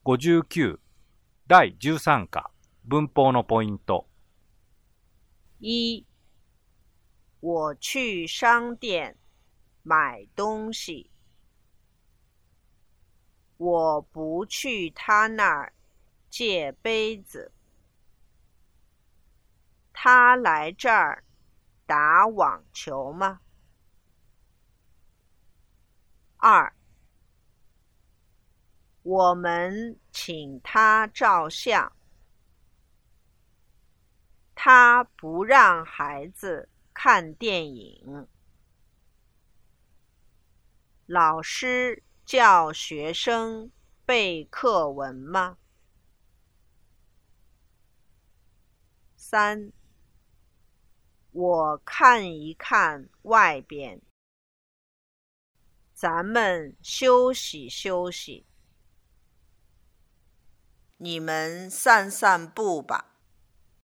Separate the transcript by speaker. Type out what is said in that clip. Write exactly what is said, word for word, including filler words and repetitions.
Speaker 1: 五十九だいじゅうさん課文法のポイント。
Speaker 2: 一，我去商店买东西。我不去他那儿借杯子。他来这儿打网球吗？二，我们请他照相。他不让孩子看电影。老师叫学生背课文吗？三，我看一看外边。咱们休息休息。你们散散步吧。